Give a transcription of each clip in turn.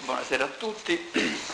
buonasera a tutti.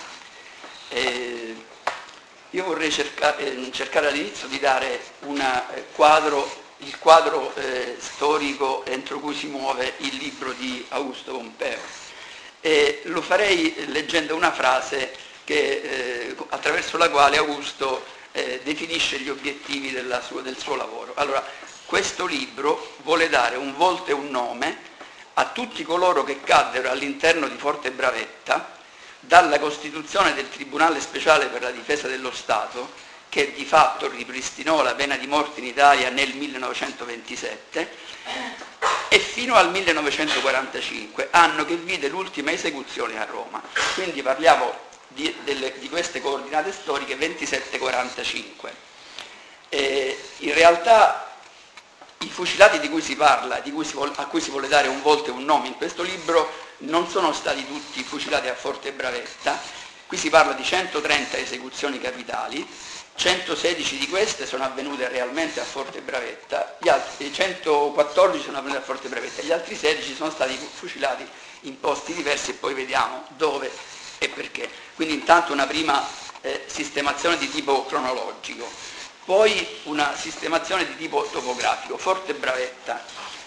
Io vorrei cercare all'inizio di dare il quadro storico entro cui si muove il libro di Augusto Pompeo. E lo farei leggendo una frase attraverso la quale Augusto definisce gli obiettivi del suo lavoro. Allora, questo libro vuole dare un volto e un nome a tutti coloro che caddero all'interno di Fortebravettia dalla costituzione del Tribunale Speciale per la Difesa dello Stato, che di fatto ripristinò la pena di morte in Italia nel 1927, e fino al 1945, anno che vide l'ultima esecuzione a Roma. Quindi parliamo di queste coordinate storiche 27-45. In realtà i fucilati di cui si parla, a cui si vuole dare un volto e un nome in questo libro, non sono stati tutti fucilati a Fortebravettia. Qui si parla di 130 esecuzioni capitali, 116 di queste sono avvenute realmente a Fortebravettia, gli altri 114 sono avvenute a Fortebravettia, gli altri 16 sono stati fucilati in posti diversi e poi vediamo dove e perché. Quindi intanto una prima sistemazione di tipo cronologico. Poi una sistemazione di tipo topografico. Fortebravettia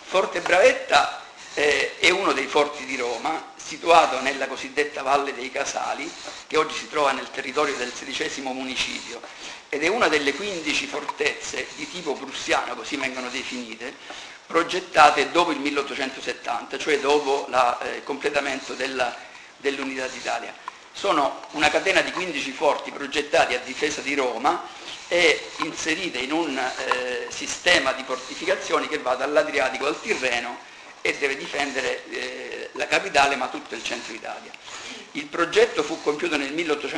è uno dei forti di Roma, situato nella cosiddetta Valle dei Casali, che oggi si trova nel territorio del XVI municipio, ed è una delle 15 fortezze di tipo prussiano, così vengono definite, progettate dopo il 1870, cioè dopo il completamento dell'Unità d'Italia. Sono una catena di 15 forti progettati a difesa di Roma e inserite in un sistema di fortificazioni che va dall'Adriatico al Tirreno e deve difendere la capitale ma tutto il centro Italia. Il progetto fu compiuto nel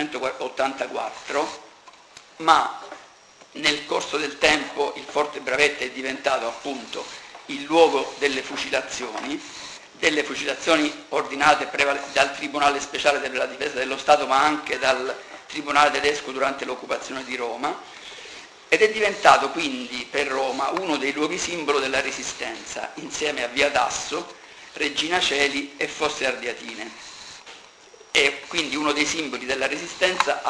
1884, ma nel corso del tempo il Fortebravettia è diventato appunto il luogo delle fucilazioni ordinate dal Tribunale Speciale per la Difesa dello Stato, ma anche dal Tribunale tedesco durante l'occupazione di Roma, ed è diventato quindi per Roma uno dei luoghi simbolo della Resistenza, insieme a Via Tasso, Regina Coeli e Fosse Ardeatine. È quindi uno dei simboli della Resistenza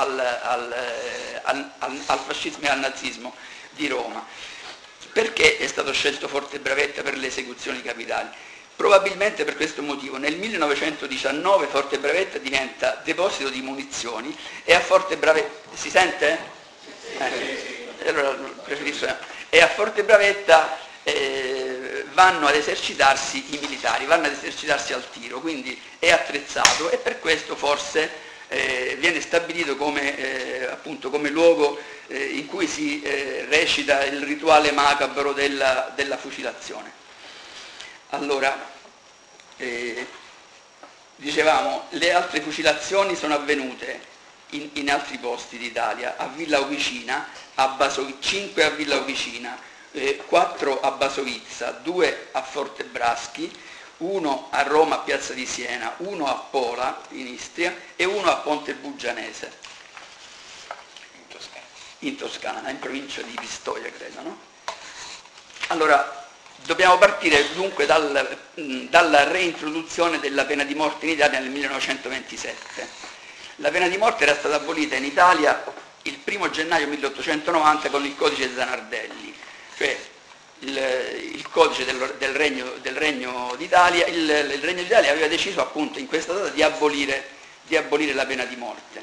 al fascismo e al nazismo di Roma. Perché è stato scelto Fortebravettia per le esecuzioni capitali? Probabilmente per questo motivo. Nel 1919 Fortebravettia diventa deposito di munizioni e a Fortebravettia... Si sente? Allora preferisco... E a Fortebravettia vanno ad esercitarsi i militari, vanno ad esercitarsi al tiro, quindi è attrezzato e per questo forse viene stabilito appunto come luogo in cui si recita il rituale macabro della fucilazione. Allora, dicevamo, le altre fucilazioni sono avvenute in altri posti d'Italia, a Villa Officina, 5 a Villa Officina, 4 a Basovizza, 2 a Fortebraschi, 1 a Roma a Piazza di Siena, 1 a Pola in Istria e 1 a Ponte Bugianese, in Toscana, in provincia di Pistoia, credo, no? Allora, dobbiamo partire dunque dalla reintroduzione della pena di morte in Italia nel 1927. La pena di morte era stata abolita in Italia il 1 gennaio 1890 con il codice Zanardelli, cioè il codice del Regno d'Italia. Il Regno d'Italia aveva deciso appunto in questa data di abolire la pena di morte.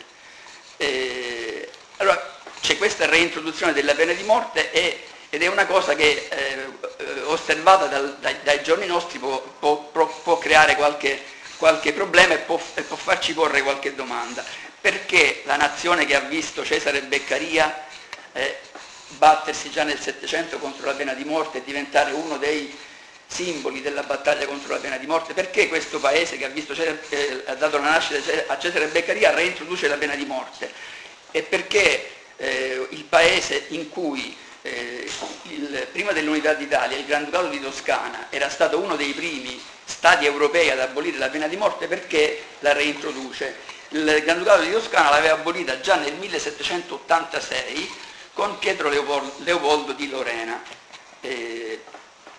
Allora c'è questa reintroduzione della pena di morte ed è una cosa che osservata dai giorni nostri può creare qualche problema e può farci porre qualche domanda. Perché la nazione che ha visto Cesare Beccaria battersi già nel Settecento contro la pena di morte e diventare uno dei simboli della battaglia contro la pena di morte, perché questo paese che ha dato la nascita a Cesare Beccaria reintroduce la pena di morte? E perché il paese in cui prima dell'Unità d'Italia il Granducato di Toscana era stato uno dei primi stati europei ad abolire la pena di morte, perché la reintroduce? Il Granducato di Toscana l'aveva abolita già nel 1786 con Pietro Leopoldo di Lorena.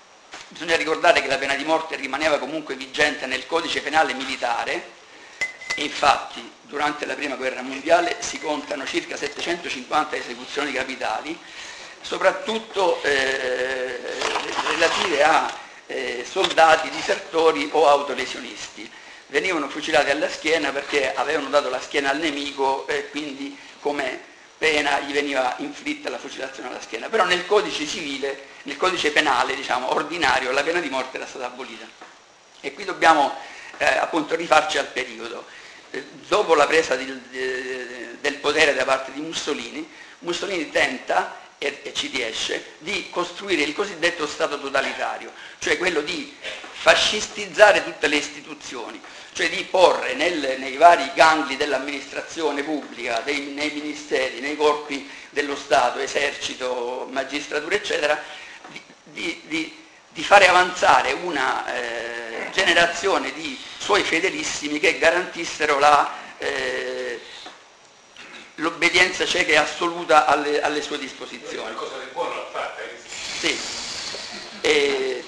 Bisogna ricordare che la pena di morte rimaneva comunque vigente nel codice penale militare e infatti durante la Prima Guerra Mondiale si contano circa 750 esecuzioni capitali, soprattutto relative a soldati disertori o autolesionisti. Venivano fucilati alla schiena perché avevano dato la schiena al nemico e quindi come pena gli veniva inflitta la fucilazione alla schiena. Però nel codice civile, nel codice penale, diciamo, ordinario, la pena di morte era stata abolita. E qui dobbiamo appunto rifarci al periodo. Dopo la presa del potere da parte di Mussolini, Mussolini tenta, e ci riesce, di costruire il cosiddetto Stato totalitario, cioè quello di fascistizzare tutte le istituzioni, cioè di porre nei vari gangli dell'amministrazione pubblica, nei ministeri, nei corpi dello Stato, esercito, magistratura, eccetera, di fare avanzare una generazione di suoi fedelissimi che garantissero l'obbedienza cieca e assoluta alle sue disposizioni. Una cosa del buono l'ha fatta, Sì. E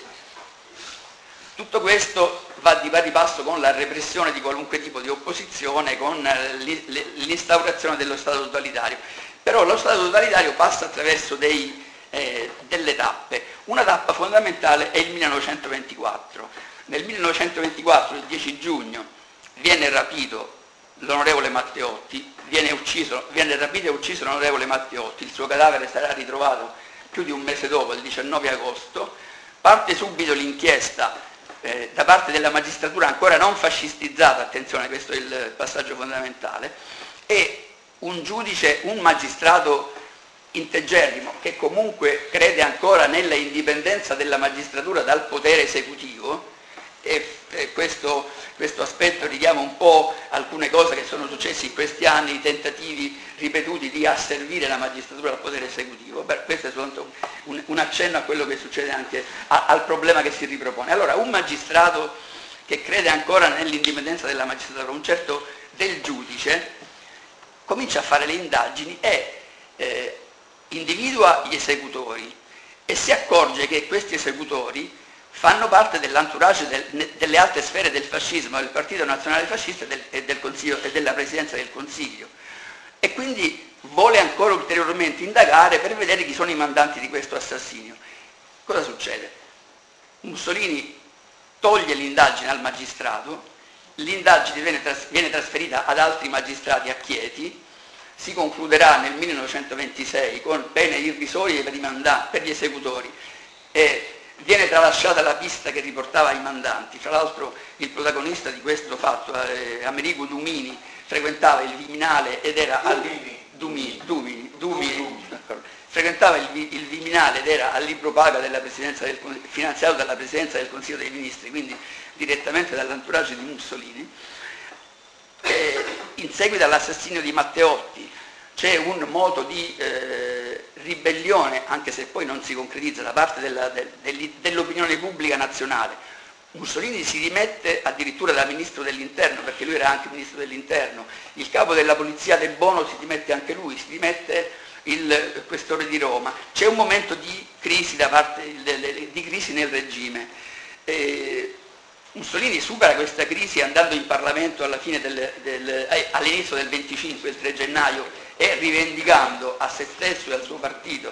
tutto questo va di pari passo con la repressione di qualunque tipo di opposizione, con l'instaurazione dello Stato totalitario. Però lo Stato totalitario passa attraverso delle tappe. Una tappa fondamentale è il 1924. Nel 1924, il 10 giugno, viene rapito l'onorevole Matteotti, viene rapito e ucciso l'onorevole Matteotti, il suo cadavere sarà ritrovato più di un mese dopo, il 19 agosto, parte subito l'inchiesta da parte della magistratura ancora non fascistizzata, attenzione, questo è il passaggio fondamentale, e un giudice, un magistrato integerrimo, che comunque crede ancora nella indipendenza della magistratura dal potere esecutivo, e questo aspetto richiama un po' alcune cose che sono successe in questi anni, i tentativi ripetuti di asservire la magistratura al potere esecutivo. Questo è soltanto un accenno a quello che succede anche al problema che si ripropone. Allora, un magistrato che crede ancora nell'indipendenza della magistratura, un certo del giudice, comincia a fare le indagini e individua gli esecutori e si accorge che questi esecutori fanno parte dell'entourage delle alte sfere del fascismo, del Partito Nazionale Fascista e della Presidenza del Consiglio. E quindi vuole ancora ulteriormente indagare per vedere chi sono i mandanti di questo assassinio. Cosa succede? Mussolini toglie l'indagine al magistrato, l'indagine viene trasferita ad altri magistrati a Chieti, si concluderà nel 1926 con pene irrisorie per gli esecutori e viene tralasciata la pista che riportava i mandanti. Tra l'altro il protagonista di questo fatto, Amerigo Dumini, frequentava il Viminale ed era frequentava il Viminale ed era al libro paga finanziato dalla Presidenza del Consiglio dei Ministri, quindi direttamente dall'entourage di Mussolini. In seguito all'assassinio di Matteotti c'è un moto di ribellione, anche se poi non si concretizza, da parte dell'opinione pubblica nazionale. Mussolini si dimette addirittura da ministro dell'interno, perché lui era anche ministro dell'interno, il capo della polizia De Bono si dimette anche lui, si dimette il questore di Roma. C'è un momento di crisi di crisi nel regime. Mussolini supera questa crisi andando in Parlamento all'inizio del 25, il 3 gennaio, e rivendicando a se stesso e al suo partito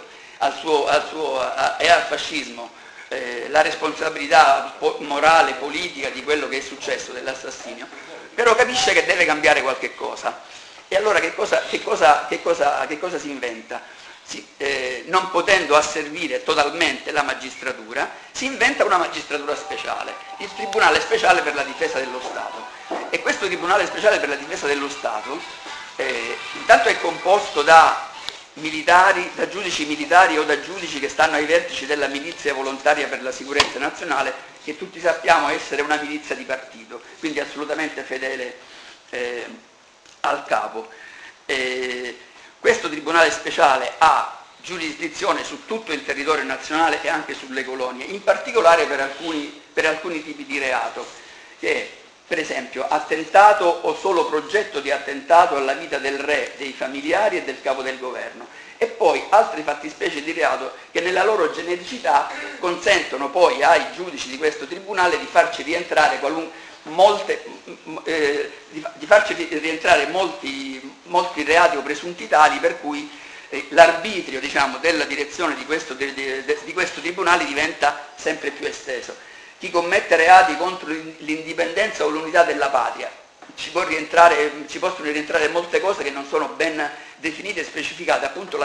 e al fascismo la responsabilità morale, politica di quello che è successo, dell'assassinio, però capisce che deve cambiare qualche cosa. E allora che cosa si inventa? Non potendo asservire totalmente la magistratura, si inventa una magistratura speciale, il Tribunale Speciale per la Difesa dello Stato. E questo Tribunale Speciale per la Difesa dello Stato intanto è composto da giudici militari o da giudici che stanno ai vertici della milizia volontaria per la sicurezza nazionale, che tutti sappiamo essere una milizia di partito, quindi assolutamente fedele al capo. Questo Tribunale Speciale ha giurisdizione su tutto il territorio nazionale e anche sulle colonie, in particolare per alcuni tipi di reato, che per esempio attentato o solo progetto di attentato alla vita del re, dei familiari e del capo del governo, e poi altre fattispecie di reato che nella loro genericità consentono poi ai giudici di questo tribunale di farci rientrare di farci rientrare molti reati o presunti tali per cui l'arbitrio, diciamo, della direzione di questo tribunale diventa sempre più esteso. Chi commette reati contro l'indipendenza o l'unità della patria ci possono rientrare molte cose che non sono ben definite e specificate, appunto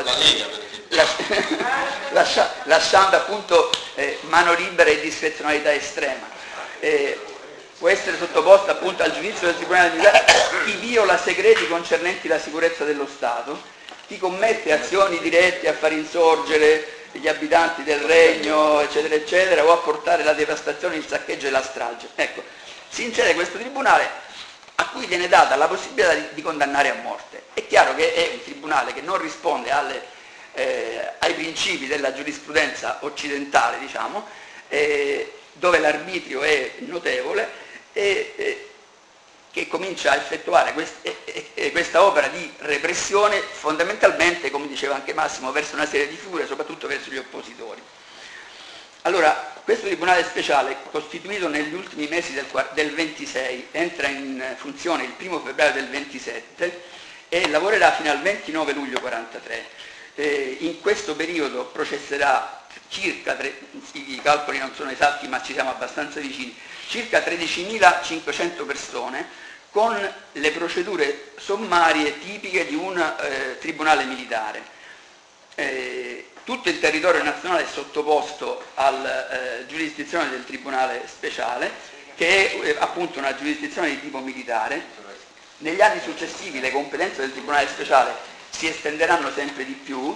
lasciando appunto mano libera e discrezionalità estrema. Può essere sottoposto appunto al giudizio del Tribunale militare chi viola segreti concernenti la sicurezza dello Stato, chi commette azioni dirette a far insorgere gli abitanti del regno, eccetera, eccetera, o a portare la devastazione, il saccheggio e la strage. Ecco, si incede questo tribunale a cui viene data la possibilità di condannare a morte. È chiaro che è un tribunale che non risponde ai principi della giurisprudenza occidentale, diciamo, dove l'arbitrio è notevole e che comincia a effettuare questa opera di repressione fondamentalmente, come diceva anche Massimo, verso una serie di figure, soprattutto verso gli oppositori. Allora, questo tribunale speciale, costituito negli ultimi mesi del 26, entra in funzione il 1 febbraio del 27 e lavorerà fino al 29 luglio 43. In questo periodo processerà circa, i calcoli non sono esatti ma ci siamo abbastanza vicini, circa 13.500 persone con le procedure sommarie tipiche di un tribunale militare. Tutto il territorio nazionale è sottoposto alla giurisdizione del tribunale speciale, che è appunto una giurisdizione di tipo militare. Negli anni successivi le competenze del tribunale speciale si estenderanno sempre di più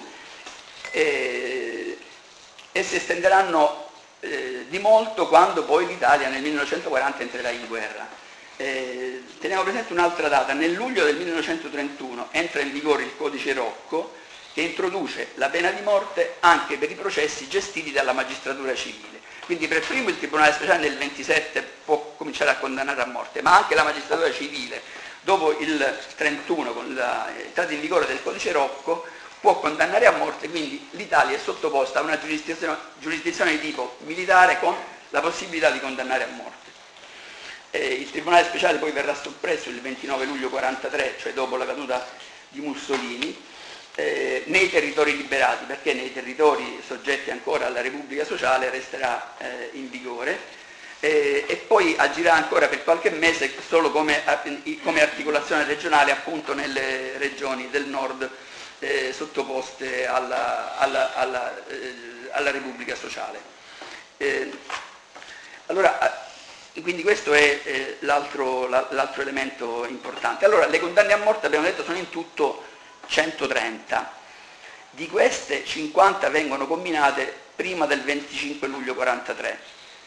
e si estenderanno di molto quando poi l'Italia nel 1940 entrerà in guerra. Teniamo presente un'altra data: nel luglio del 1931 entra in vigore il codice Rocco, che introduce la pena di morte anche per i processi gestiti dalla magistratura civile. Quindi per primo il Tribunale Speciale nel 27 può cominciare a condannare a morte, ma anche la magistratura civile, dopo il 31, con l'entrata in vigore del codice Rocco, può condannare a morte, quindi l'Italia è sottoposta a una giurisdizione di tipo militare con la possibilità di condannare a morte. Il Tribunale Speciale poi verrà soppresso il 29 luglio 43, cioè dopo la caduta di Mussolini, nei territori liberati, perché nei territori soggetti ancora alla Repubblica Sociale resterà in vigore e poi agirà ancora per qualche mese solo come articolazione regionale appunto nelle regioni del nord sottoposte alla Repubblica Sociale. Quindi questo è l'altro elemento importante. Allora, le condanne a morte, abbiamo detto, sono in tutto 130, di queste 50 vengono comminate prima del 25 luglio 43,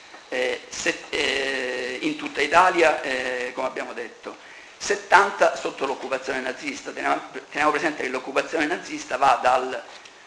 in tutta Italia, come abbiamo detto, 70 sotto l'occupazione nazista. Teniamo presente che l'occupazione nazista va dal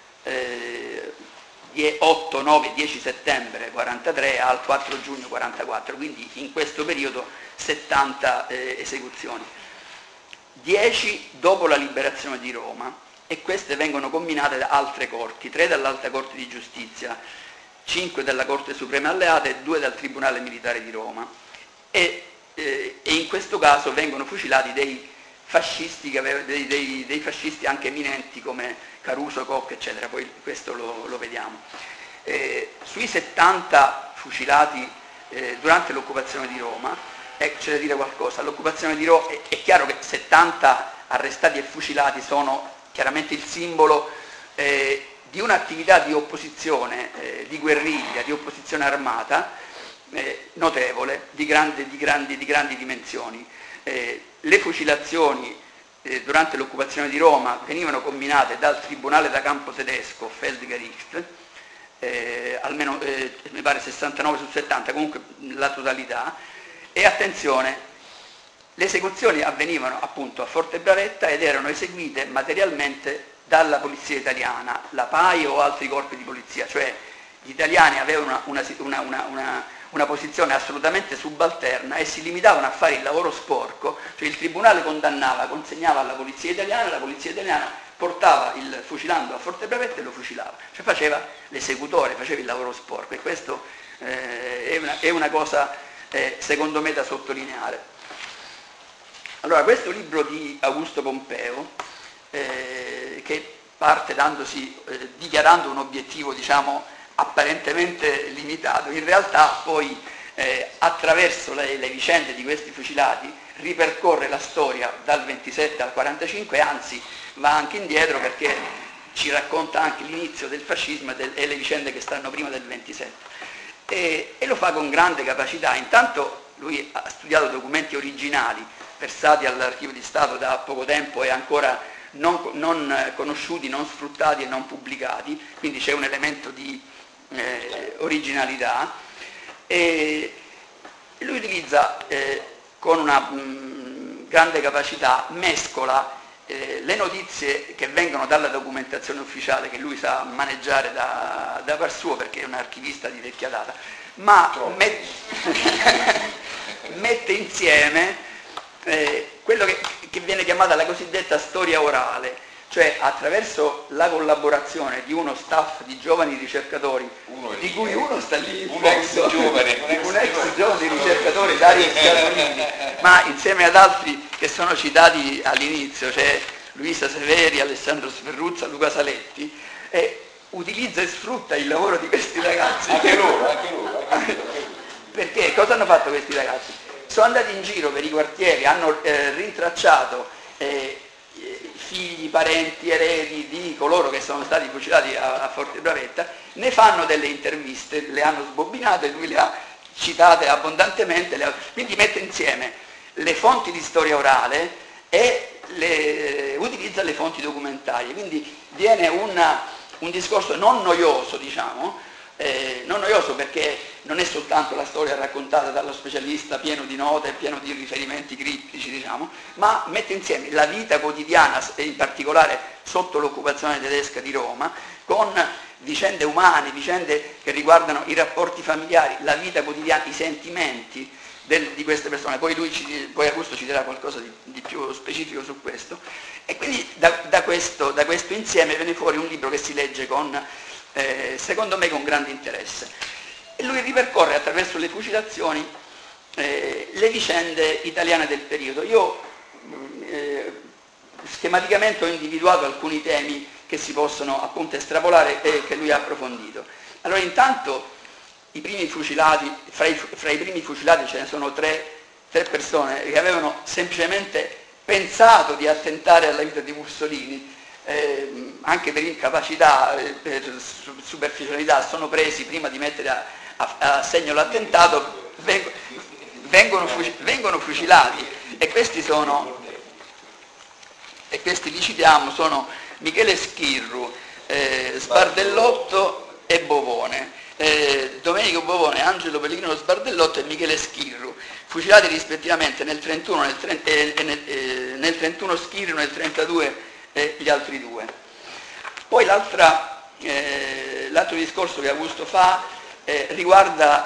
8, 9, 10 settembre 43 al 4 giugno 44, quindi in questo periodo 70 esecuzioni. 10 dopo la liberazione di Roma, e queste vengono comminate da altre corti, 3 dall'Alta Corte di Giustizia, 5 dalla Corte Suprema Alleata e 2 dal Tribunale Militare di Roma. E in questo caso vengono fucilati dei fascisti, dei fascisti anche eminenti come Caruso, Koch, eccetera, poi questo lo vediamo. Sui 70 fucilati durante l'occupazione di Roma, c'è da dire qualcosa. L'occupazione di Roma, è chiaro che 70 arrestati e fucilati sono chiaramente il simbolo di un'attività di opposizione, di guerriglia, di opposizione armata notevole, di grandi dimensioni. Le fucilazioni durante l'occupazione di Roma venivano comminate dal tribunale da campo tedesco, Feldgericht, almeno mi pare 69 su 70, comunque la totalità. E attenzione, le esecuzioni avvenivano appunto a Fortebrevetta ed erano eseguite materialmente dalla polizia italiana, la PAI o altri corpi di polizia, cioè gli italiani avevano una posizione assolutamente subalterna e si limitavano a fare il lavoro sporco, cioè il tribunale condannava, consegnava alla polizia italiana, la polizia italiana portava il fucilando a Fortebrevetta e lo fucilava, cioè faceva l'esecutore, faceva il lavoro sporco, e questo è una cosa secondo me da sottolineare. Allora, questo libro di Augusto Pompeo, che parte dichiarando un obiettivo, diciamo, apparentemente limitato, in realtà poi attraverso le vicende di questi fucilati ripercorre la storia dal 27 al 45, anzi va anche indietro perché ci racconta anche l'inizio del fascismo e le vicende che stanno prima del 27. E lo fa con grande capacità. Intanto lui ha studiato documenti originali, versati all'Archivio di Stato da poco tempo e ancora non conosciuti, non sfruttati e non pubblicati, quindi c'è un elemento di originalità. E lui utilizza con una grande capacità, mescola le notizie che vengono dalla documentazione ufficiale, che lui sa maneggiare da par suo perché è un archivista di vecchia data, ma mette insieme quello che viene chiamata la cosiddetta storia orale, cioè attraverso la collaborazione di uno staff di giovani ricercatori, di cui uno sta lì in fondo, un ex giovane ricercatore, Dario Scarolini, ma insieme ad altri che sono citati all'inizio, cioè Luisa Severi, Alessandro Sferruzza, Luca Saletti, utilizza e sfrutta il lavoro di questi ragazzi. Anche loro. Perché cosa hanno fatto questi ragazzi? Sono andati in giro per i quartieri, hanno rintracciato figli, parenti, eredi di coloro che sono stati fucilati a Forte Bravetta, ne fanno delle interviste, le hanno sbobinate, lui le ha citate abbondantemente, quindi mette insieme le fonti di storia orale e utilizza le fonti documentarie, quindi viene un discorso non noioso, diciamo, non noioso perché non è soltanto la storia raccontata dallo specialista pieno di note, pieno di riferimenti criptici, diciamo, ma mette insieme la vita quotidiana, e in particolare sotto l'occupazione tedesca di Roma, con vicende umane, vicende che riguardano i rapporti familiari, la vita quotidiana, i sentimenti di queste persone. Poi Augusto ci dirà qualcosa di più specifico su questo. E quindi da questo insieme viene fuori un libro che si legge secondo me con grande interesse. E lui ripercorre attraverso le fucilazioni le vicende italiane del periodo. Io schematicamente ho individuato alcuni temi che si possono appunto estrapolare e che lui ha approfondito. Allora, intanto i primi fucilati, fra i primi fucilati ce ne sono tre persone che avevano semplicemente pensato di attentare alla vita di Mussolini, anche per incapacità, per superficialità, sono presi prima di mettere a segno l'attentato, vengono fucilati, e questi li citiamo, sono Michele Schirru, Sbardellotto e Bovone. Domenico Bovone, Angelo Pellegrino Sbardellotto e Michele Schirru, fucilati rispettivamente nel 31 nel 31 Schirru, nel 32 gli altri due. Poi l'altro discorso che Augusto fa riguarda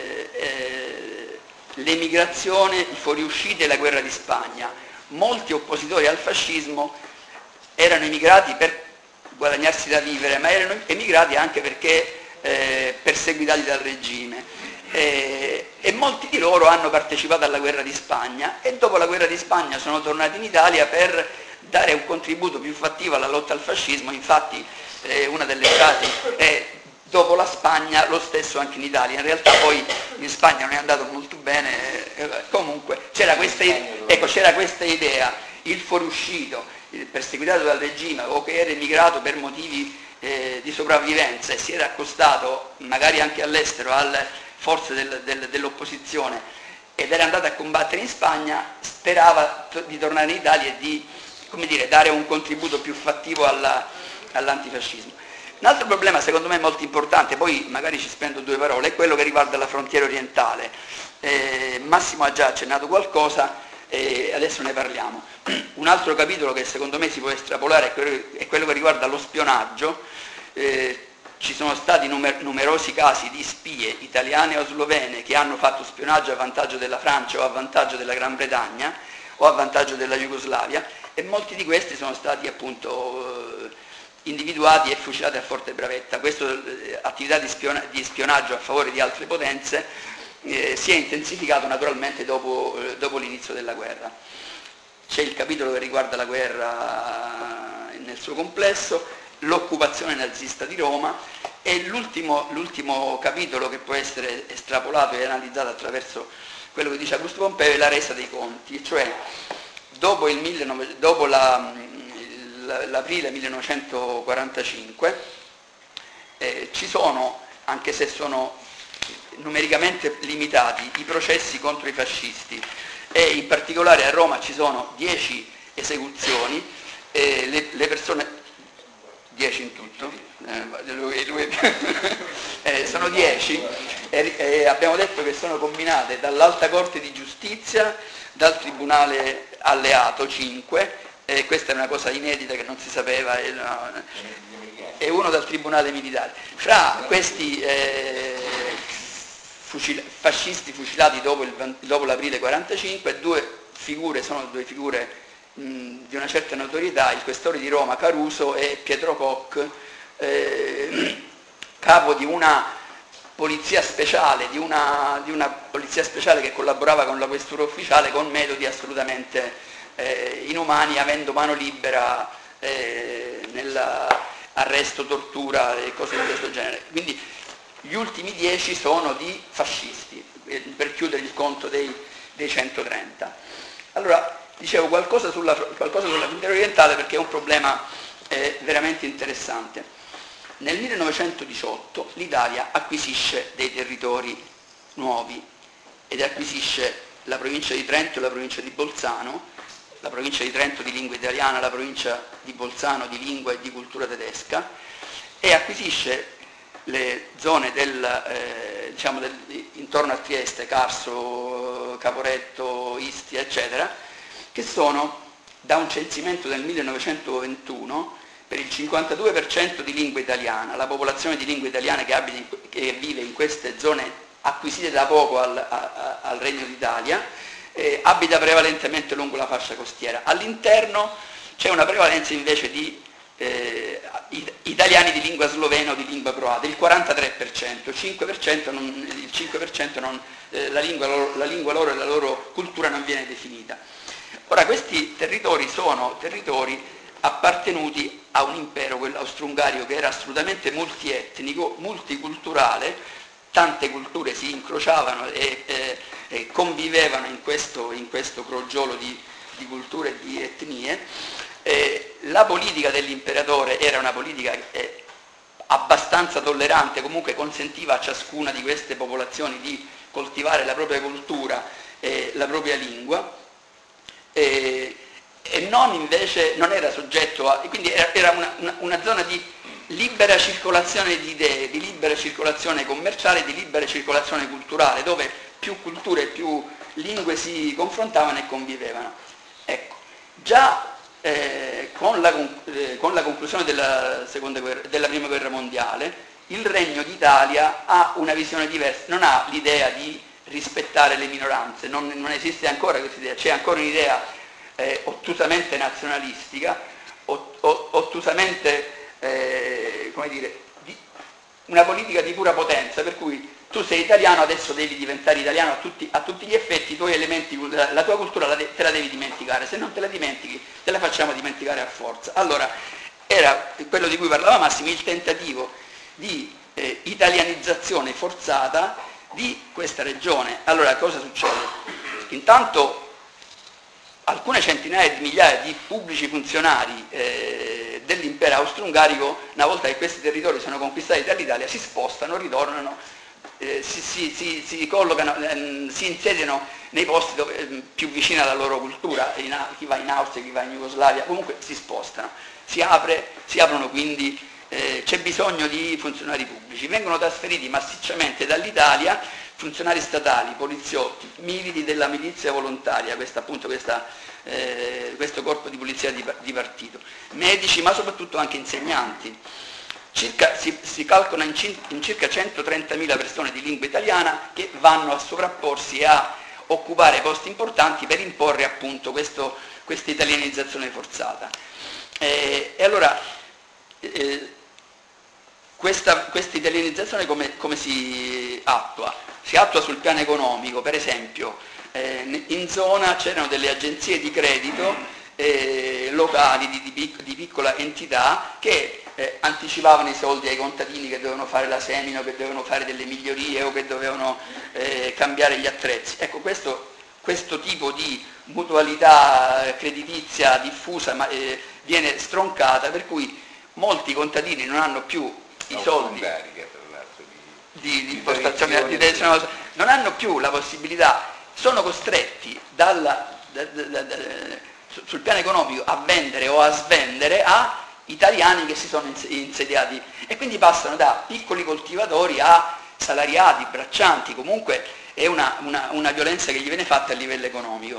l'emigrazione, i fuoriusciti e la guerra di Spagna. Molti oppositori al fascismo erano emigrati per guadagnarsi da vivere, ma erano emigrati anche perché perseguitati dal regime, e molti di loro hanno partecipato alla guerra di Spagna e dopo la guerra di Spagna sono tornati in Italia per dare un contributo più fattivo alla lotta al fascismo. Infatti una delle frasi è: dopo la Spagna lo stesso anche in Italia. In realtà poi in Spagna non è andato molto bene, comunque c'era questa idea: il fuoriuscito, il perseguitato dal regime o che era emigrato per motivi di sopravvivenza e si era accostato magari anche all'estero alle forze dell'opposizione ed era andato a combattere in Spagna, sperava di tornare in Italia e di, come dire, dare un contributo più fattivo all'antifascismo. Un altro problema secondo me molto importante, poi magari ci spendo due parole, è quello che riguarda la frontiera orientale. Massimo ha già accennato qualcosa e adesso ne parliamo. Un altro capitolo che secondo me si può estrapolare è quello che riguarda lo spionaggio. Ci sono stati numerosi casi di spie italiane o slovene che hanno fatto spionaggio a vantaggio della Francia o a vantaggio della Gran Bretagna o a vantaggio della Jugoslavia, e molti di questi sono stati appunto individuati e fucilati a Forte Bravetta. Questa attività di spionaggio a favore di altre potenze si è intensificato naturalmente dopo l'inizio della guerra. C'è il capitolo che riguarda la guerra nel suo complesso, l'occupazione nazista di Roma, e l'ultimo capitolo che può essere estrapolato e analizzato attraverso quello che dice Augusto Pompeo è la resa dei conti, cioè dopo l'aprile 1945 ci sono, anche se sono numericamente limitati, i processi contro i fascisti, e in particolare a Roma ci sono 10 esecuzioni, le persone, 10 in tutto, sono 10, e abbiamo detto che sono combinate dall'Alta Corte di Giustizia, dal Tribunale Alleato 5, questa è una cosa inedita che non si sapeva, e uno dal Tribunale Militare. Fra questi fascisti fucilati dopo l'aprile 45, sono due figure di una certa notorietà, il questore di Roma Caruso e Pietro Koch, capo di una polizia speciale, di una polizia speciale che collaborava con la questura ufficiale con metodi assolutamente inumani, avendo mano libera nell'arresto, tortura e cose di questo genere. Quindi gli ultimi 10 sono di fascisti, per chiudere il conto dei 130. Allora, dicevo qualcosa sulla frontiera orientale perché è un problema veramente interessante. Nel 1918 l'Italia acquisisce dei territori nuovi ed acquisisce la provincia di Trento e la provincia di Bolzano, la provincia di Trento di lingua italiana, la provincia di Bolzano di lingua e di cultura tedesca, e acquisisce le zone intorno a Trieste, Carso, Caporetto, Istia, eccetera, che sono, da un censimento del 1921, per il 52% di lingua italiana. La popolazione di lingua italiana che vive in queste zone acquisite da poco al Regno d'Italia abita prevalentemente lungo la fascia costiera. All'interno c'è una prevalenza invece di italiani di lingua slovena o di lingua croata, il 43%, il 5% la lingua loro e la loro cultura non viene definita. Ora, questi territori sono territori appartenuti a un impero, quello austro-ungarico, che era assolutamente multietnico, multiculturale, tante culture si incrociavano e convivevano in questo crogiolo di culture e di etnie. La politica dell'imperatore era una politica abbastanza tollerante, comunque consentiva a ciascuna di queste popolazioni di coltivare la propria cultura e la propria lingua, e non era soggetto a, quindi era una zona di libera circolazione di idee, di libera circolazione commerciale, di libera circolazione culturale, dove più culture e più lingue si confrontavano e convivevano. Ecco, già con la conclusione della Prima Guerra Mondiale, il Regno d'Italia ha una visione diversa, non ha l'idea di rispettare le minoranze, non esiste ancora questa idea, c'è ancora un'idea ottusamente nazionalistica, ottusamente, una politica di pura potenza, per cui tu sei italiano, adesso devi diventare italiano a tutti gli effetti, i tuoi elementi, la tua cultura te la devi dimenticare, se non te la dimentichi te la facciamo dimenticare a forza. Allora, era quello di cui parlava Massimo, il tentativo di italianizzazione forzata di questa regione. Allora, cosa succede? Intanto alcune centinaia di migliaia di pubblici funzionari dell'impero austro-ungarico, una volta che questi territori sono conquistati dall'Italia, si spostano, ritornano, si collocano, si insediano nei posti più vicini alla loro cultura, chi va in Austria, chi va in Jugoslavia, comunque si spostano, si aprono quindi, c'è bisogno di funzionari pubblici, vengono trasferiti massicciamente dall'Italia funzionari statali, poliziotti, militi della milizia volontaria, questo corpo di polizia di partito, medici, ma soprattutto anche insegnanti. Si calcola in circa 130.000 persone di lingua italiana che vanno a sovrapporsi e a occupare posti importanti per imporre appunto questa italianizzazione forzata. E allora questa italianizzazione come si attua? Si attua sul piano economico, per esempio in zona c'erano delle agenzie di credito locali di piccola entità che anticipavano i soldi ai contadini che dovevano fare la semina, o che dovevano fare delle migliorie o che dovevano cambiare gli attrezzi. Ecco, questo tipo di mutualità creditizia diffusa viene stroncata, per cui molti contadini non hanno più i soldi di impostazione non hanno più la possibilità, sono costretti sul piano economico a vendere o a svendere a italiani che si sono insediati, e quindi passano da piccoli coltivatori a salariati, braccianti. Comunque è una violenza che gli viene fatta a livello economico.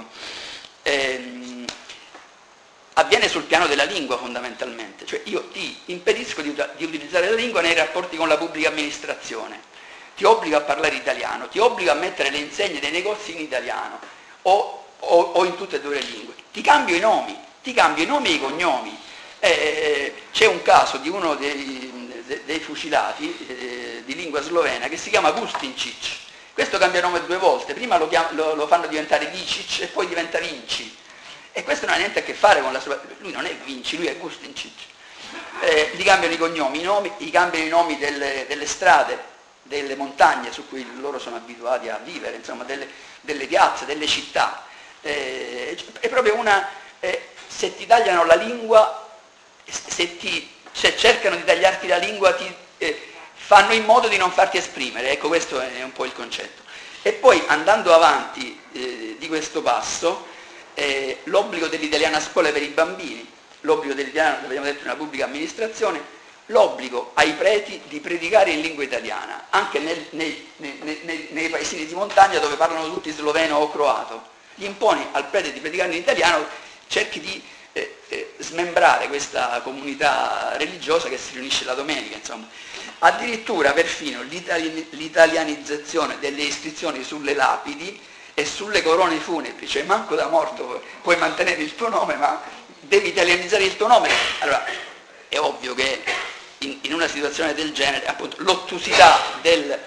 Avviene sul piano della lingua fondamentalmente, cioè io ti impedisco di utilizzare la lingua nei rapporti con la pubblica amministrazione, ti obbligo a parlare italiano, ti obbligo a mettere le insegne dei negozi in italiano o in tutte e due le lingue, ti cambio i nomi e i cognomi. C'è un caso di uno dei fucilati di lingua slovena che si chiama Gustincic. Questo cambia nome 2 volte, prima lo fanno diventare Vicic e poi diventa Vinci, e questo non ha niente a che fare con la sua... Lui non è Vinci, lui è Gustincic. Gli cambiano i cognomi, gli cambiano i nomi delle strade, delle montagne su cui loro sono abituati a vivere, insomma delle piazze, delle città. È proprio se ti tagliano la lingua, se cercano di tagliarti la lingua, fanno in modo di non farti esprimere. Ecco, questo è un po' il concetto. E poi, andando avanti di questo passo, l'obbligo dell'italiano a scuola per i bambini, l'obbligo dell'italiano, l'abbiamo detto, nella pubblica amministrazione, l'obbligo ai preti di predicare in lingua italiana, anche nei paesini di montagna dove parlano tutti sloveno o croato. Gli imponi al prete di predicare in italiano, cerchi di smembrare questa comunità religiosa che si riunisce la domenica, insomma. Addirittura perfino l'italianizzazione delle iscrizioni sulle lapidi e sulle corone funebri, cioè manco da morto puoi mantenere il tuo nome, ma devi italianizzare il tuo nome. Allora, è ovvio che in una situazione del genere, appunto, l'ottusità del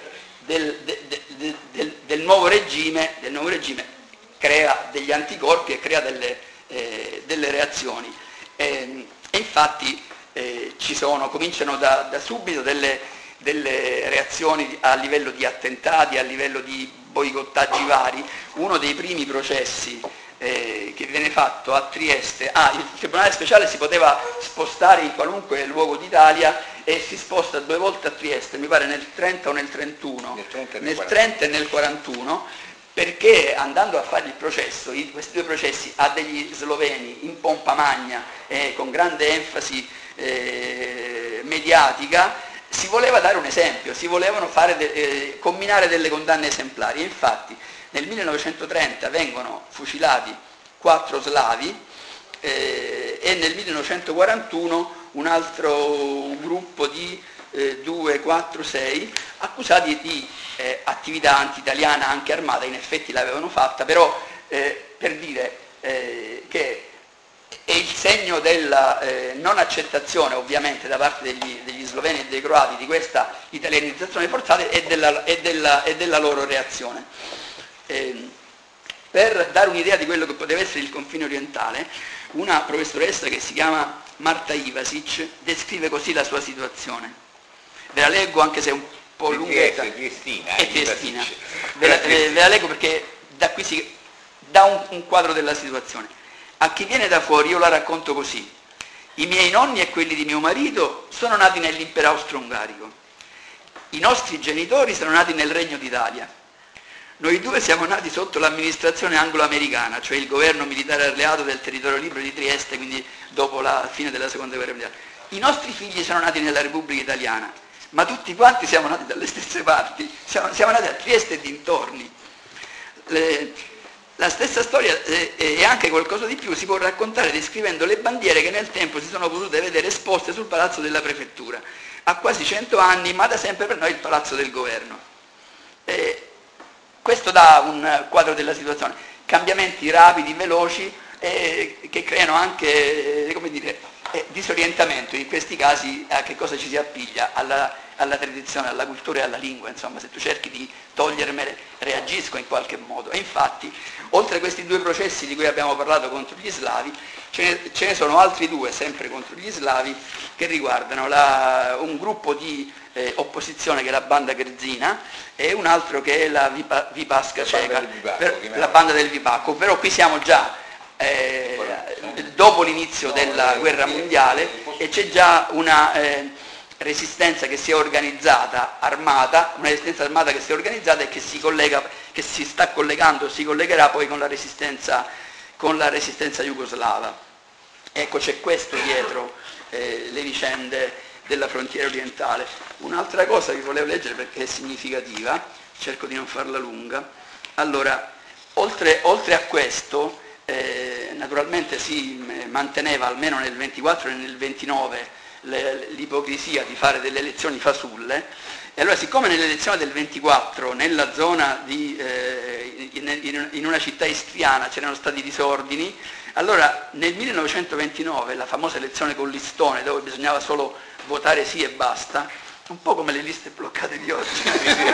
nuovo regime crea degli anticorpi e crea delle reazioni. E infatti cominciano da subito delle reazioni a livello di attentati, a livello di boicottaggi vari. Uno dei primi processi che viene fatto a Trieste, il Tribunale Speciale si poteva spostare in qualunque luogo d'Italia e si sposta 2 volte a Trieste, mi pare nel 30 o nel 31, nel 30 e nel 41, perché andando a fare il processo, questi 2 processi a degli sloveni in pompa magna, con grande enfasi mediatica, si voleva dare un esempio, si volevano comminare delle condanne esemplari. Infatti nel 1930 vengono fucilati 4 slavi e nel 1941 un altro gruppo di 2, 4, 6 accusati di attività anti-italiana anche armata. In effetti l'avevano fatta, però per dire che è il segno della non accettazione, ovviamente, da parte degli sloveni e dei croati di questa italianizzazione forzata e della loro reazione. Per dare un'idea di quello che poteva essere il confine orientale, una professoressa che si chiama Marta Ivasic descrive così la sua situazione. Ve la leggo, anche se è un po' lunghetta. È triestina. Ve la leggo perché da qui si dà un quadro della situazione. A chi viene da fuori io la racconto così. I miei nonni e quelli di mio marito sono nati nell'impero austro-ungarico. I nostri genitori sono nati nel Regno d'Italia. Noi 2 siamo nati sotto l'amministrazione anglo-americana, cioè il governo militare alleato del territorio libero di Trieste, quindi dopo la fine della Seconda Guerra Mondiale. I nostri figli sono nati nella Repubblica Italiana, ma tutti quanti siamo nati dalle stesse parti, siamo nati a Trieste e dintorni. La stessa storia e anche qualcosa di più si può raccontare descrivendo le bandiere che nel tempo si sono potute vedere esposte sul palazzo della prefettura. Ha quasi 100 anni, ma da sempre per noi il palazzo del governo. Questo dà un quadro della situazione. Cambiamenti rapidi, veloci, che creano anche, come dire, disorientamento in questi casi a che cosa ci si appiglia? Alla tradizione, alla cultura e alla lingua, insomma, se tu cerchi di togliermele reagisco in qualche modo. E infatti, oltre a questi due processi di cui abbiamo parlato contro gli slavi, ce ne sono altri due, sempre contro gli slavi, che riguardano un gruppo di opposizione che è la banda Grzina e un altro che è la Vipasca ceca, la banda del Vipacco, però qui siamo già dopo l'inizio della guerra mondiale e c'è già una resistenza che si è organizzata, armata, una resistenza armata che si è organizzata e che si sta collegando, si collegherà poi con la resistenza jugoslava. Ecco, c'è questo dietro le vicende della frontiera orientale. Un'altra cosa che volevo leggere perché è significativa, cerco di non farla lunga. Allora, oltre a questo, naturalmente si manteneva almeno nel 24 e nel 29 l'ipocrisia di fare delle elezioni fasulle, e allora siccome nell'elezione del 24 nella zona in una città istriana c'erano stati disordini, allora nel 1929 la famosa elezione con listone dove bisognava solo votare sì e basta, un po' come le liste bloccate di oggi.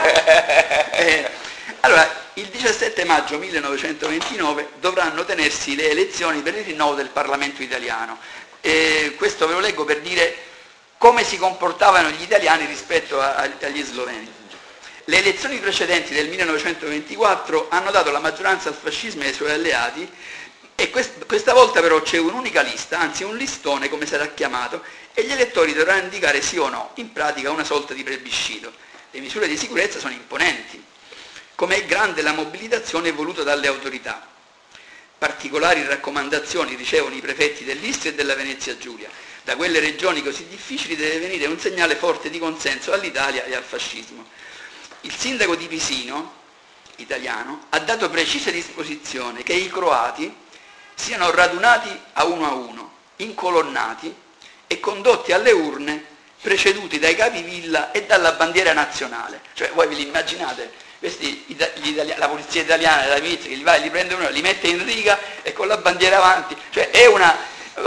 Allora, il 17 maggio 1929 dovranno tenersi le elezioni per il rinnovo del Parlamento italiano. Questo ve lo leggo per dire come si comportavano gli italiani rispetto agli sloveni. Le elezioni precedenti del 1924 hanno dato la maggioranza al fascismo e ai suoi alleati e questa volta però c'è un'unica lista, anzi un listone come sarà chiamato, e gli elettori dovranno indicare sì o no, in pratica una sorta di plebiscito. Le misure di sicurezza sono imponenti, come è grande la mobilitazione voluta dalle autorità. Particolari raccomandazioni ricevono i prefetti dell'Istria e della Venezia Giulia. Da quelle regioni così difficili deve venire un segnale forte di consenso all'Italia e al fascismo. Il sindaco di Pisino, italiano, ha dato precise disposizioni che i croati siano radunati a uno, incolonnati e condotti alle urne preceduti dai capi villa e dalla bandiera nazionale. Cioè voi ve li immaginate? La polizia italiana della milizia che li va e li prende uno, li mette in riga e con la bandiera avanti, cioè è una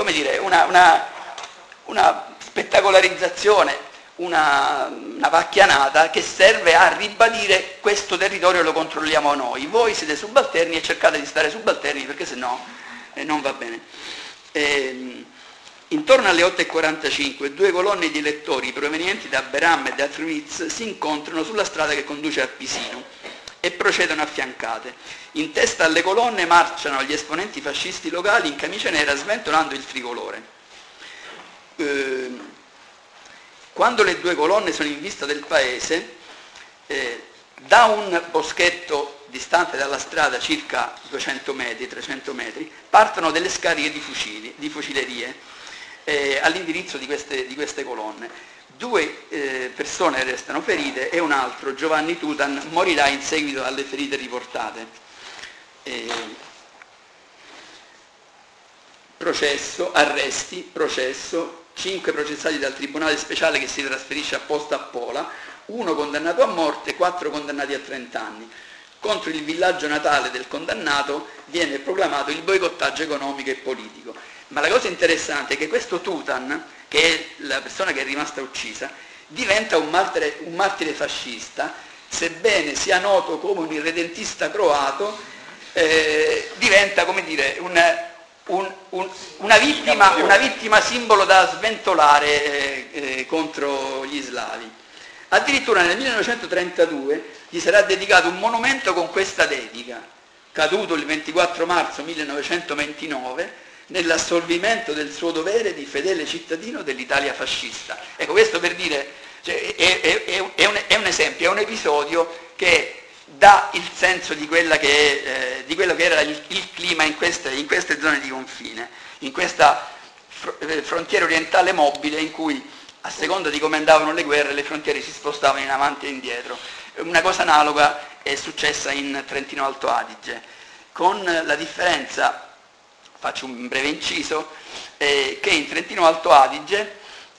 spettacolarizzazione, una pacchianata che serve a ribadire questo territorio lo controlliamo noi, voi siete subalterni e cercate di stare subalterni perché sennò non va bene. Intorno alle 8:45 due colonne di elettori provenienti da Beram e da Trnitz si incontrano sulla strada che conduce a Pisino e procedono affiancate. In testa alle colonne marciano gli esponenti fascisti locali in camicia nera sventolando il tricolore. Quando le due colonne sono in vista del paese, da un boschetto distante dalla strada circa 200 metri, 300 metri, partono delle scariche di fucilerie all'indirizzo di queste colonne. Due persone restano ferite e un altro, Giovanni Tutan, morirà in seguito alle ferite riportate. Processo, 5 processati dal Tribunale Speciale che si trasferisce apposta a Pola, 1 condannato a morte, 4 condannati a 30 anni. Contro il villaggio natale del condannato viene proclamato il boicottaggio economico e politico. Ma la cosa interessante è che questo Tutan, che è la persona che è rimasta uccisa, diventa un martire fascista, sebbene sia noto come un irredentista croato, diventa, come dire, una vittima simbolo da sventolare contro gli slavi. Addirittura nel 1932 gli sarà dedicato un monumento con questa dedica, caduto il 24 marzo 1929, nell'assolvimento del suo dovere di fedele cittadino dell'Italia fascista. Ecco, questo per dire, cioè, è un esempio, è un episodio che dà il senso di quello che era il clima in queste zone di confine, in questa frontiera orientale mobile in cui, a seconda di come andavano le guerre, le frontiere si spostavano in avanti e indietro. Una cosa analoga è successa in Trentino Alto Adige, con la differenza, faccio un breve inciso, che in Trentino Alto Adige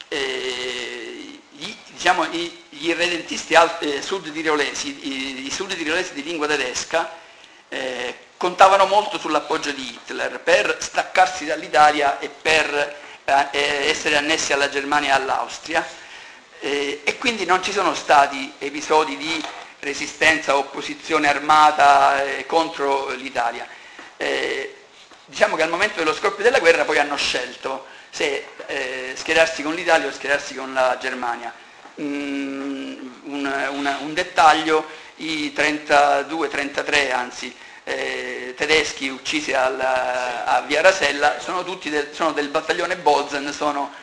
gli irredentisti sud tirolesi di lingua tedesca contavano molto sull'appoggio di Hitler per staccarsi dall'Italia e per essere annessi alla Germania e all'Austria, e quindi non ci sono stati episodi di resistenza o opposizione armata contro l'Italia. Diciamo che al momento dello scoppio della guerra poi hanno scelto se schierarsi con l'Italia o schierarsi con la Germania. Un dettaglio: i 33 tedeschi uccisi a Via Rasella sono del battaglione Bozen, sono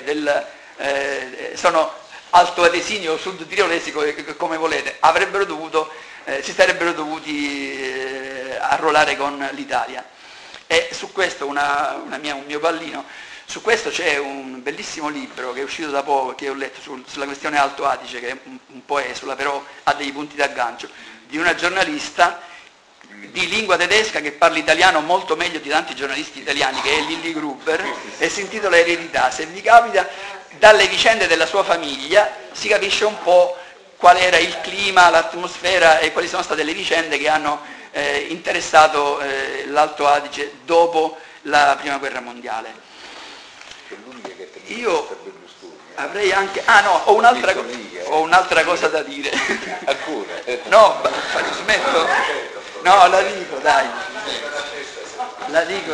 altoatesini o sud tirolesi, come volete, si sarebbero dovuti arruolare con l'Italia. E su questo un mio pallino, su questo c'è un bellissimo libro che è uscito da poco, che ho letto sulla questione Alto Adige, che è un po' esula, però ha dei punti d'aggancio, di una giornalista di lingua tedesca che parla italiano molto meglio di tanti giornalisti italiani, che è Lilly Gruber, e si intitola Eredità. Se vi capita, dalle vicende della sua famiglia si capisce un po' qual era il clima, l'atmosfera e quali sono state le vicende che hanno interessato l'Alto Adige dopo la Prima Guerra Mondiale. Io avrei anche... ho un'altra cosa da dire. No, smetto? No, la dico, dai. La dico.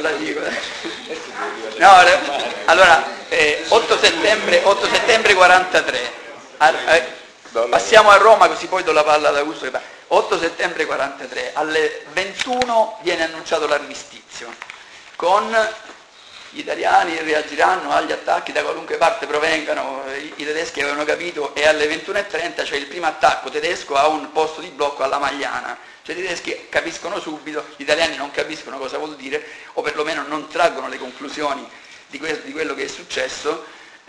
No, allora, 8 settembre 43. Passiamo a Roma, così poi do la palla ad Augusto che parla. 8 settembre 43, alle 21 viene annunciato l'armistizio, con gli italiani reagiranno agli attacchi da qualunque parte provengano, i tedeschi avevano capito, e alle 21:30 c'è il primo attacco tedesco a un posto di blocco alla Magliana. Cioè i tedeschi capiscono subito, gli italiani non capiscono cosa vuol dire, o perlomeno non traggono le conclusioni di quello che è successo,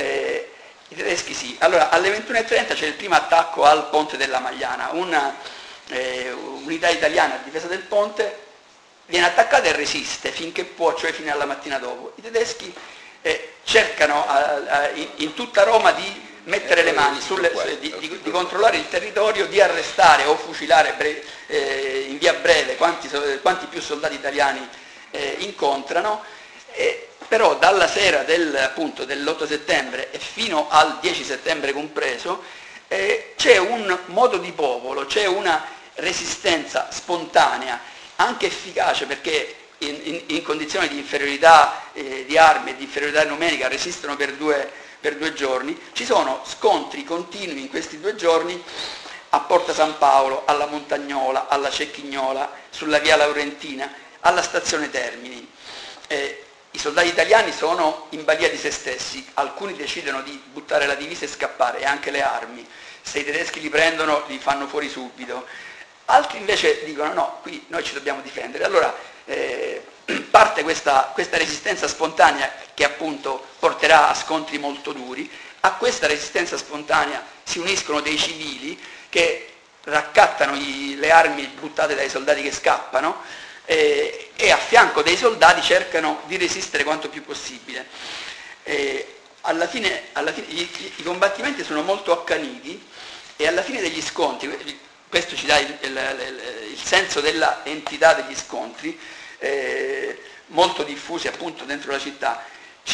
i tedeschi sì. Allora alle 21:30 c'è il primo attacco al ponte della Magliana, un'unità italiana a difesa del ponte viene attaccata e resiste finché può, cioè fino alla mattina dopo. I tedeschi cercano in tutta Roma di mettere le mani, di controllare il territorio, di arrestare o fucilare in via breve quanti più soldati italiani incontrano, però dalla sera dell'8 settembre e fino al 10 settembre compreso c'è un modo di popolo, c'è una resistenza spontanea, anche efficace, perché in condizioni di inferiorità di armi e di inferiorità numerica resistono per due giorni. Ci sono scontri continui in questi 2 giorni a Porta San Paolo, alla Montagnola, alla Cecchignola, sulla via Laurentina, alla stazione Termini. I soldati italiani sono in balia di se stessi, alcuni decidono di buttare la divisa e scappare, e anche le armi. Se i tedeschi li prendono li fanno fuori subito. Altri invece dicono no, qui noi ci dobbiamo difendere. Allora parte questa resistenza spontanea che appunto porterà a scontri molto duri. A questa resistenza spontanea si uniscono dei civili che raccattano le armi buttate dai soldati che scappano e a fianco dei soldati cercano di resistere quanto più possibile. Alla fine i combattimenti sono molto accaniti, e alla fine degli scontri, questo ci dà il senso della entità degli scontri, molto diffusi appunto dentro la città,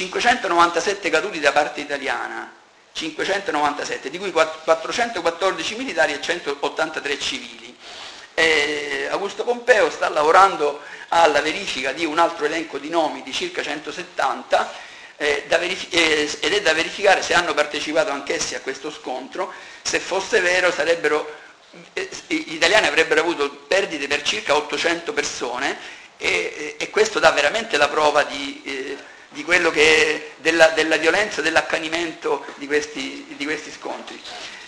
597 caduti da parte italiana, 597, di cui 414 militari e 183 civili. Augusto Pompeo sta lavorando alla verifica di un altro elenco di nomi di circa 170, ed è da verificare se hanno partecipato anch'essi a questo scontro. Se fosse vero, gli italiani avrebbero avuto perdite per circa 800 persone, e questo dà veramente la prova di quello che della violenza, dell'accanimento di questi scontri.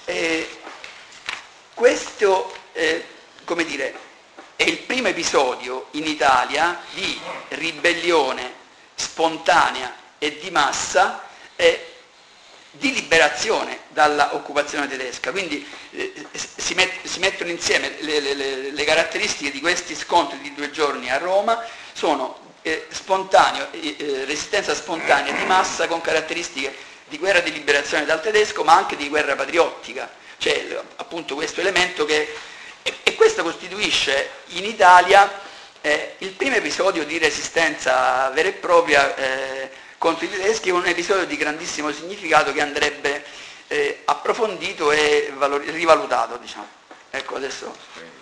Questo, come dire, è il primo episodio in Italia di ribellione spontanea e di massa, di liberazione dalla occupazione tedesca. Quindi si mettono insieme le caratteristiche di questi scontri di 2 giorni a Roma, sono resistenza spontanea di massa con caratteristiche di guerra di liberazione dal tedesco, ma anche di guerra patriottica. C'è appunto questo elemento e questo costituisce in Italia il primo episodio di resistenza vera e propria contro i tedeschi, è un episodio di grandissimo significato che andrebbe approfondito e rivalutato, diciamo. Ecco, adesso